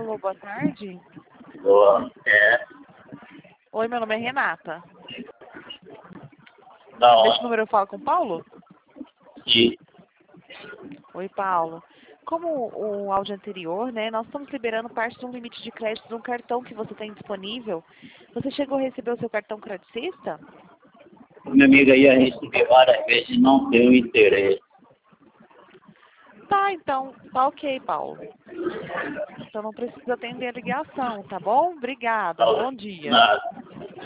Alô, boa tarde. Boa. Oi, meu nome é Renata. Da Nesse onde? número eu falo com o Paulo? E Oi, Paulo. Como o áudio anterior, né, nós estamos liberando parte de um limite de crédito de um cartão que você tem disponível. Você chegou a receber o seu cartão credicista? minha amiga ia receber várias vezes e não tenho interesse. Tá, então, tá ok, Paulo. Então não precisa atender a ligação, tá bom? Obrigada, bom dia. Nada.